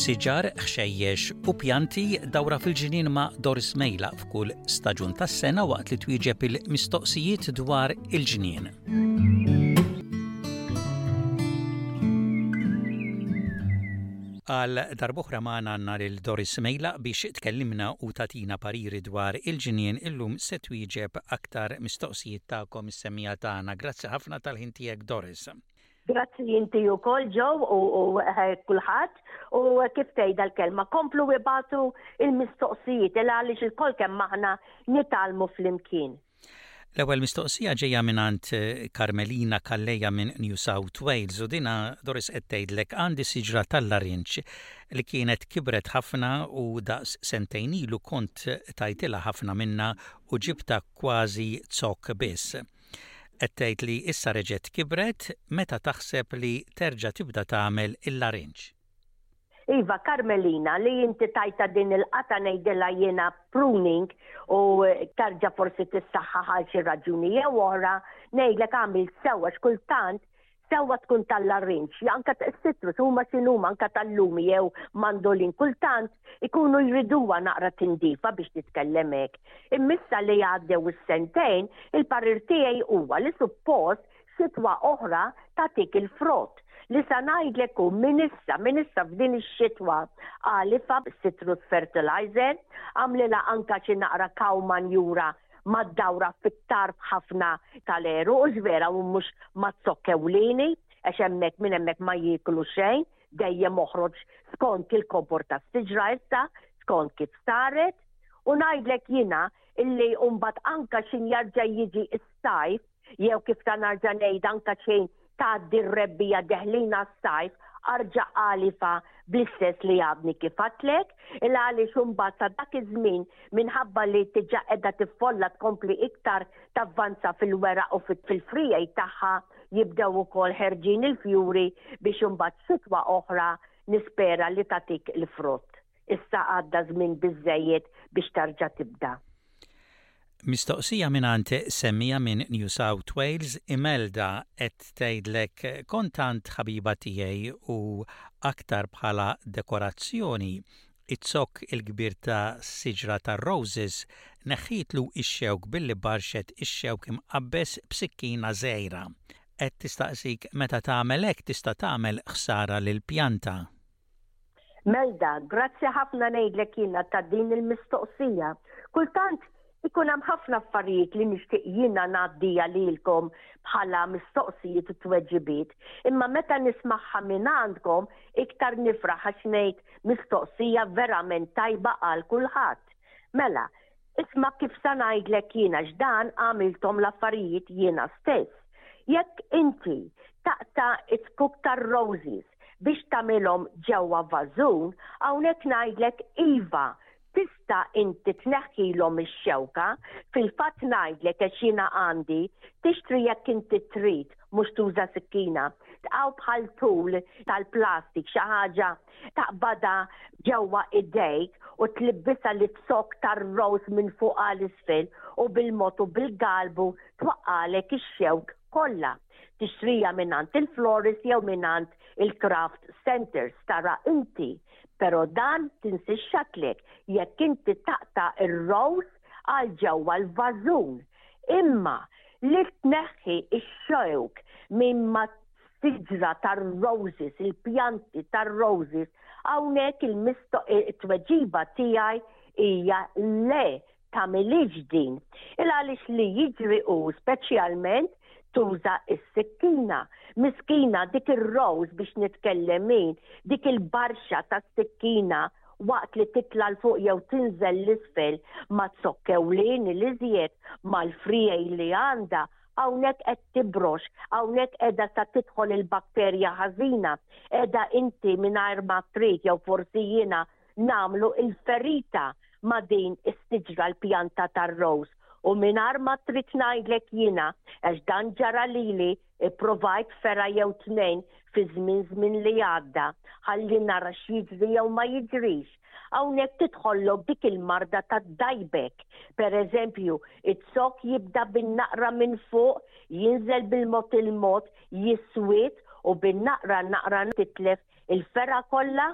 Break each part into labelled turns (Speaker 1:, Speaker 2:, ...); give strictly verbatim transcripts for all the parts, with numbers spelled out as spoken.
Speaker 1: Siġar, ħxejjex u pjanti dawra fil-ġinien ma' Doris Mejla f'kull staġun tas-sena waqt li twieġeb il-mistoqsijiet dwar il-ġinien. Għal darb'oħra magħna għandna lil Doris Mejla biex tkellimna u tagħtina pariri dwar il-ġinien illum se twieġeb aktar mistoqsijiet tagħkom is-semmija tagħna. Grazzi ħafna tal-ħin tiegħek, Doris.
Speaker 2: Grazzi inti wkoll ġew u kulħadd u kif tgħidha l-kelma komplu ibatu il-mistoqsijiet il għaliex il-kol kemm aħna nitgħallmu flimkien.
Speaker 1: L-ewwel mistoqsija ġejja mingħand Carmelina Kalleja minn New South Wales u dina Doris qed tgħidlek għandi siġra tal-larinġ li kienet kibret ħafna u daqs sentejn ilu kont tajtilha ħafna minnha u ġibta kważi zokk biss. Qed tgħid li issa reġgħet kibret meta taħseb li terġa' tibda tagħmel il-larinġ.
Speaker 2: Iva, Carmelina, li inti tajta din il-qata ngħidilha jiena pruning u tarġa' forsi tissaħħaħ għal xi raġuni jew oħra, ngħidlek għamil sewwa x'kultant sewwa tkun tal-larinġ, anke s-sitrus huma x'inhuma anke tal-lumi jew mandolin kultant ikunu jriduha naqra tindifa biex titkellem hekk. Immissa li għaddew is-sentejn, il-parir tiegħi huwa li suppost xitwa oħra tagħtik il-frott. Li sa ngħidlek hu min issa min issa f'din ix-xitwa għalifa citrus fertilizer, għamlilha anke xi naqra cow manjura mad-dawra fit-tarf ħafna tal-eru u ġvera u mhux mazzokkewlini għax hemmhekk minn hemmhekk ma jieklu xejn, dejjem moħroġ skont il-kopor tas-siġra issa, skont kif saret, u ngħidlek jiena illi mbagħad anke xejn jarġa' jiġi s-sajf jew kif ta' narġa' ngħid anke xejn tgħaddi r-rebbija deħlina s-sajf arġa' għalifa bl-istess li għadni kif għatlek, il għaliex imbagħad sa dak iż-żmien minħabba li tiġa qiegħda tiffolla tkompli iktar tavvanza fil-weraq u fil-frijaj tagħha jibdew ukoll ħerġin il-fjuri biex imbagħad xitwa oħra nispera li tagħtik il-frott. Issa għadda żmien biżżejjed biex tarġa' tibda.
Speaker 1: Mistoqsija mingħand semmija minn New South Wales, Imelda qed tgħidlek kontant ħabiba tiegħi u aktar bħala dekorazzjoni it-zokk il-kbir ta' siġra tar-roses neħħitlu x-xewk billi barxet ix-xewk imqabbes b'sikkina żgħira. Qed tistaqsik meta tagħmel hekk tista' tagħmel ħsara lill-pjanta.
Speaker 2: Melda, grazzi ħafna ngħidlek jiena ta' din il-mistoqsija. Kultant ikun hemm ħafna affarijiet li nixtieq jiena ngħaddija lilkom bħala mistoqsijiet u tweġibiet, imma meta nismagħha minn għandkom iktar nifraħ għax ngħid mistoqsija verament tajba għal kulħadd. Mela, isma' kif sa ngħidlek jiena x'dan għamilthom l-affarijiet jiena stess. Jekk inti taqta' it-kuk tar-roses biex tagħmilhom ġewwa vażun, hawnhekk ngħidlek iva tista' inti tneħħilhom ix-xewka, fil-fatt ngħidlek għax jiena għandi tixtri jekk inti trid mhux tuża sikkina. Tqgħu bħal tul tal-plastik xi ħaġa taqbadha ġewwa idejk u tlibbisha li tsokk tar-rows minn fuq għal isfel u bil-mod u bil-galbu twaqqalek ix-xewk kollha. Tixtrija mingħand il-florist jew mingħand il-craft centers tara inti. Pero dan tinsixxatlek jekk inti taqta' ir-rows għal ġewwa l-vażun. Imma li tneħħi x-xewk minn ma siġra tar-roses, il-pjanti tar-roses, hawnhekk il-tweġiba tiegħi hija le tagħmilix din. Il għaliex li jiġri hu speċjalment tuża s-sikkina. Miskina dik ir-rows biex nitkellemin, dik il-barxa tas-sikkina waqt li titla l-fuq jew tinżel l-isfel ma tsokkewlin l-iżjed mal-frijaj li għandha, hawnhekk qed tibrox, hawnhekk qiegħda sa tidħol il-bakterja ħażina, qiegħda inti mingħajr ma trid jew forsi jiena nagħmlu il-ferita ma' din is-siġra l-pjanta tar-rows. U mingħajr ma trid ngħidlek jiena għax dan ġara lili ipprovajt fera jew tnejn fi żmien żmien li għadda ħalli nara x'jiġri jew ma jiġrix. Hawnhekk tidħollok dik il-marda tad-dajbek. Pereżempju, it-sok jibda bin-naqra minn fuq, jinżel bil-mod il-mod, jiswied u bin-naqra naqra titlef il-fera kollha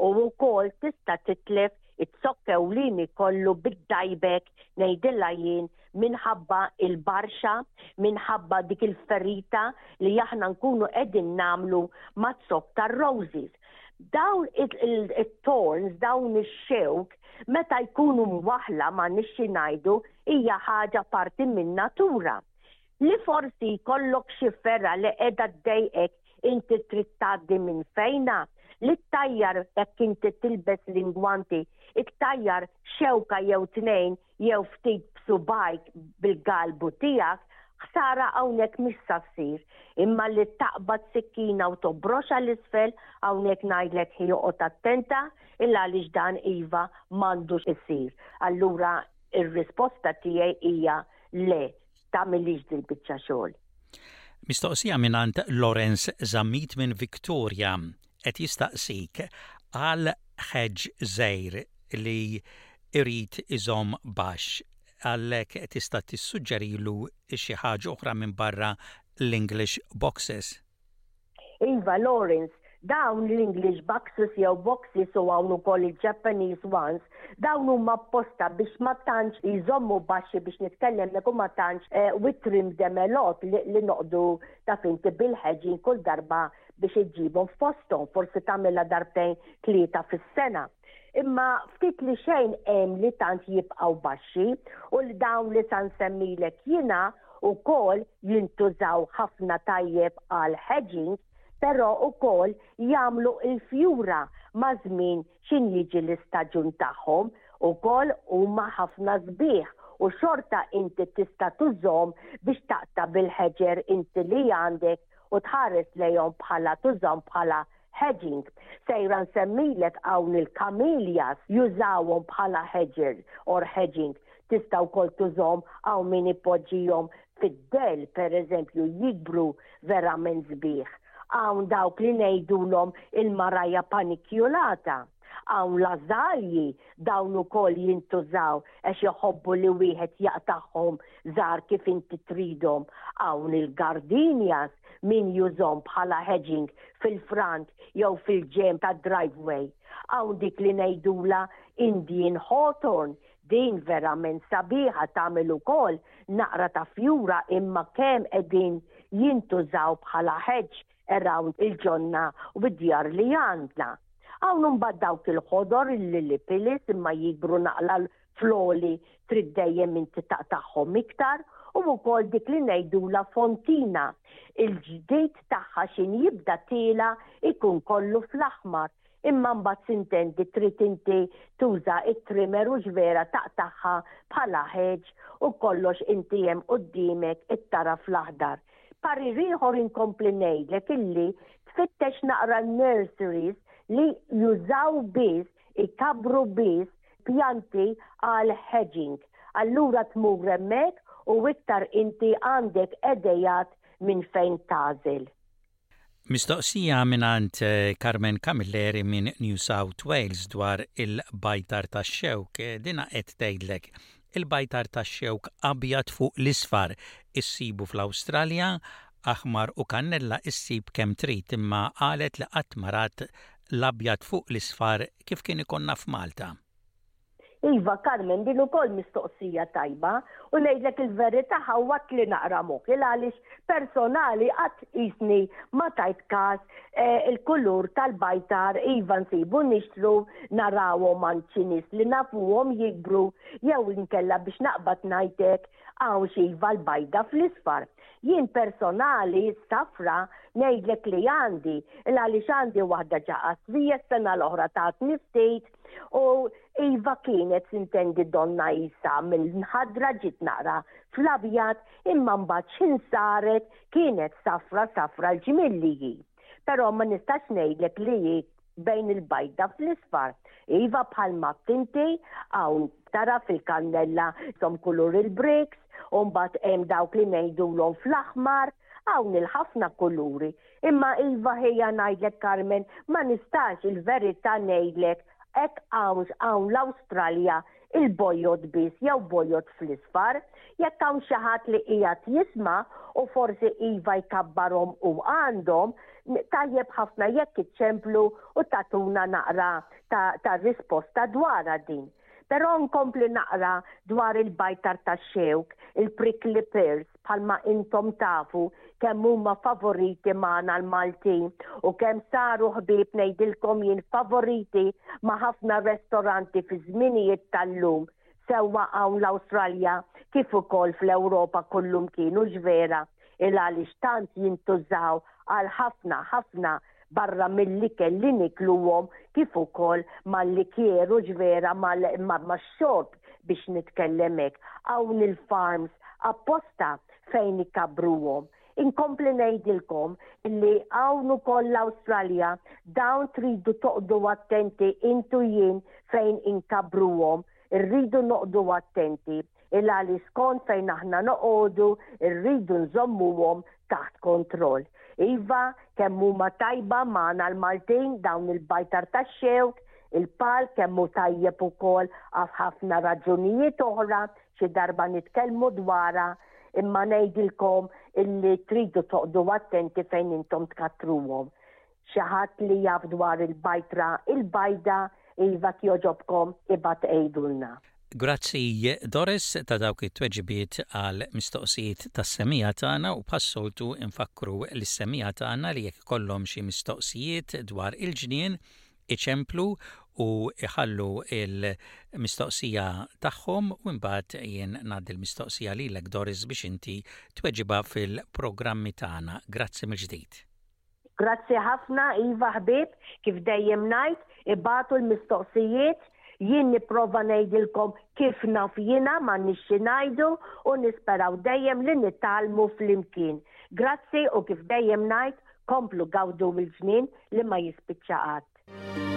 Speaker 2: u wkoll tista' titlef it-sokkewlini kollu bid-dajbek ngħidilha jien minħabba il-barxa, minħabba dik il-ferita li aħna nkunu qegħdin nagħmlu mat-sokk tar-roses. Dawn it-thorns, dawn ix-xewk, meta jkunu mwaħla ma nixxi ngħidu hija ħaġa parti min-natura. Li forsi jkollok xi ferra li qiegħda ddejqek inti trid tgħaddi minn fejna, li ttajjar jekk inti tilbes l-ingwanti, iktajjar xewka jew tnejn jew ftit b'subajk bil-galbu tiegħek, ħsara hawnhekk missa ssir. Imma li taqbad sikkina u tobroxa l-isfel hawnhekk ngħidlek joqgħod attenta illa għaliex dan iva m'għandux isir. Allura ir-risposta tiegħi hija le, tagħmilix dil-biċċa xogħol.
Speaker 1: Mistoqsija minant Lawrence Zammit minn Victoria qed jistaqsik għal ħeġġ żgħir li irid iżomm baxx għalhekk tista' tissuġġerilu xi ħaġa oħra minn barra l-English boxes.
Speaker 2: Iva Lawrence, dawn l-English boxes jew boxes u hawn ukoll il-Japanese ones, dawn huma apposta biex ma tantx jżommu baxxi biex nitkellem neku ma tantx witrim demelot li noqdu ta' finti bil-ħeġin kull darba biex iġibhom f'posthom, forsi tagħmilha darbtejn tlieta fis-sena. Imma ftit li xejn hemm li tant jibqgħu baxxi u li dawn li sa nsemmilek jiena wkoll jintużaw ħafna tajjeb għal hedging, però wkoll jagħmlu l-fjura ma' żmien x'in jiġi l-istaġun tagħhom, ukoll huma ħafna sbieħ u xorta inti tista' tużhom biex taqta' bil-ħeġer inti li għandek u tħares lejhom bħala tużhom bħala hedging. Sejra nsemmilek hawn il-camellias jużawhom bħala hedger or hedging. Tista' wkoll tużhom hawn min ipoġġihom fid-del pereżempju jikbru verament sbieħ. Hawn dawk li ngħidulhom il-marajja panikjulata. Hawn l-ażalji dawn ukoll jintużaw għax joħobbu li wieħed jaqtagħhom żgħar kif inti tridhom. Hawn il-gardenias min jużhom bħala hedging fil-front jew fil-ġem ta' driveway. Hawn dik li ngħidula Indian hawthorn, din verament sabiħa tagħmel ukoll naqra ta' fjura imma kemm qegħdin jintużaw bħala hedge around il-ġonna u bid-djar li għandna. Hawn imbagħad dawk il-ħodor il-lilipilis imma jikbru naqla l-floli trid dejjem inti taqtagħhom iktar u wkoll dik li ngħidula fontina. Il-ġdid tagħha x'in jibda tiela ikun kollu fl-aħmar. Imma mbagħad sintendi trid inti tuża it-trimmer u ġvera taqtaħħa bħala ħeġ u kollox inti hemm quddiemek it-tara fl-aħdar. Parir ieħor inkompli ngħidlek illi tfittex naqra nurseries li jużaw biss, ikabru biss pjanti għal hedging. Allura tmur hemmhekk u iktar inti għandek edejat minn fejn tażel.
Speaker 1: Mistoqsija minant Carmen Camilleri minn New South Wales dwar il-bajtar tax-xewk dina qed tgħidlek. Il-bajtar tax-xewk abjad fuq l-isfar issibu fl-Awstralja, aħmar u kannella issib kemm trid imma qalet li qatt marat l-abjad fuq l-isfar kif kien ikonna f'Malta.
Speaker 2: Iva, Carmen, din ukoll mistoqsija tajba u ngħidlek il-verità ħawwat li naqra moħħ għaliex personali qatt qisni ma tajt każ il-kulur tal-bajtar iva nsibu nixtru narawhom għand xi nies li nafuhom jikbru jew inkella biex naqbad ngħidlek hawn xi iva l-bajda fl-isfar. Jien personali safra ngħidlek li għandi għaliex għandi waħda ġaqas fija s-sena l-oħra tatni ftit u iva kienet sintendi donna Isa mill-nħadra ġit naqra fl-abjad imma mbagħad x'in saret kienet safra safra l-ġimilliji. Però ma nistax ngħidlek li bejn il-bajda fl-isfar. Iva bħalma tinti hawn tara fil-kannella som kulur il-bricks u mbagħad hemm dawk li ngħidulhom fl-aħmar hawn il-ħafna kuluri. Imma iva ħejja ngħidlek Carmen ma nistax il-verità ngħidlek ek hawn hawn l-Awstralja il-bojjod biss jew bojjod fl-isfar, jekk hawn xi ħadd li qiegħed jisma' u forsi iva jkabbarhom u għandhom, tajjeb ħafna jekk iċċemplu u tatuna naqra ta', ta risposta dwarha din. Però nkompli naqra dwar il-bajtar tax-xewk, il-prickly pears, bħalma intom tafu kemm huma favoriti magħna l-Maltin u kemm saru ħbieb ngħidilkom jien favoriti ma' ħafna ristoranti fi żminijiet tal-lum sewwa hawn l-Awstralja kif ukoll fl-Ewropa kollhom kienu ġvera il għaliex tant jintużaw għal ħafna ħafna barra mill-ikel li nikluhom kif ukoll mal-likjeru ġvera mal-xorb biex nitkellem hekk hawn il-farms apposta fejn ikabruhom. Inkompli ngħidilkom li hawn ukoll l-Awstralja dawn tridu toqgħdu attenti intu jien fejn inkabruhom, irridu noqogħdu attenti il għaliex skont fejn aħna noqogħdu irridu nżommuhom taħt kontroll. Iva, kemm huma tajba magħna l-Maltin dawn il-bajtar tax-xewk, il-pal kemm hu tajjeb ukoll għal ħafna raġunijiet oħra xi darba nitkellmu dwarha, imma ngħidilkom illi tridu toqgħdu attenti fejn intom tkattruhom. Xi ħadd li jaf dwar il-bajtra, il-bajda, iva kjoġobkom ibad ejdulna.
Speaker 1: Grazzi Doris ta' dawk it-tweġibiet għal mistoqsijiet tas-semija tagħna u passoltu infakru lis-semija tagħna li jekk ikollhom xi mistoqsijiet dwar il-ġnien iċemplu u iħallu il-mistoqsija tagħhom u mbagħad jien ngħaddi l-mistoqsija lilek Doris biex inti tweġiba fil-programmi tagħna. Grazzi mill-ġdid.
Speaker 2: Grazzi ħafna Iva ħbieb, kif dejjem ngħid ibagħtu l-mistoqsijiet jien nipprova ngħidilkom kif naf jiena ma nixxi ngħidu u nisperaw dejjem li nitgħallmu flimkien. Grazzi u kif dejjem ngħid komplu gawdu mill-ġnien li ma jispiċċa qatt.